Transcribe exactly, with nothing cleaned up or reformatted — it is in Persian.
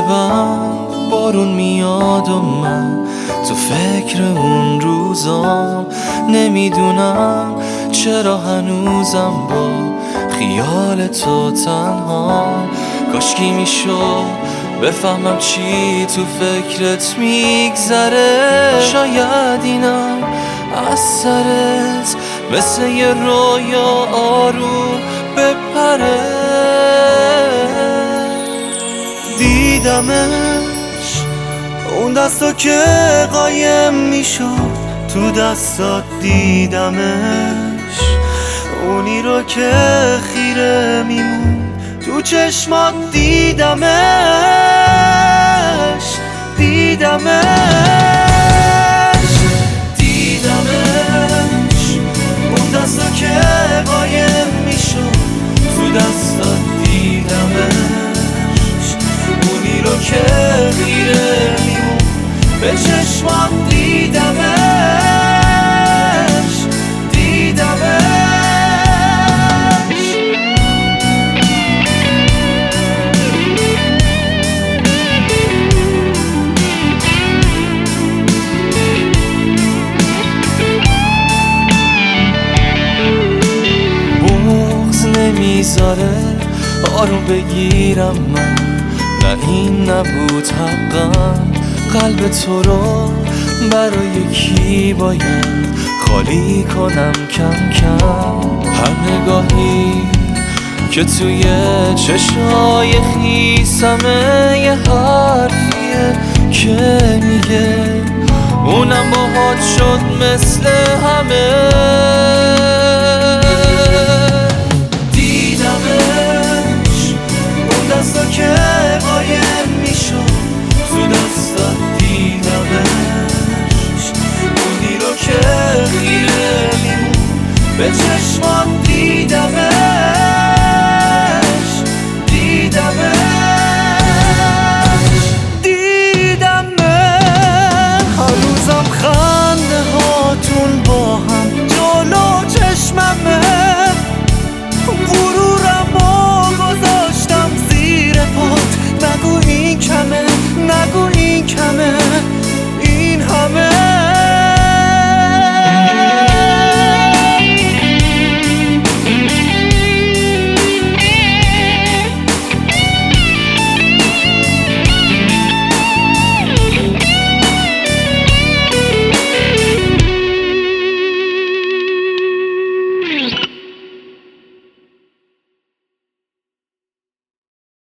بند بارون میاد و من تو فکر اون روزام نمیدونم چرا هنوزم با خیال تو تنها. کاشکی میشد بفهمم چی تو فکرت میگذره، شاید اینم از سرت مثل یه رویا آروم بپره. دیدمش اون دستا که قایم میشد تو دستات، دیدمش اونی رو که خیره میمون تو چشمات، دیدمش دیدمش دیدمش اون دستا که قایم میشد تو دستات، دیدمش اونی رو که خیره میمون به چشمات، دیدمش دیدمش. بغض نمیذاره آروم بگیرم من، نه این نبود حقم. قلب تو رو برای کی باید خالی کنم کم کم؟ هر نگاهی که توی چشای خیسمه یه حرفیه که میگه اونم باهات شد مثل همه. دیدمش اون دستا که قایم میشد تو دستات، دیدمش اونی رو که خیره میمون به چشم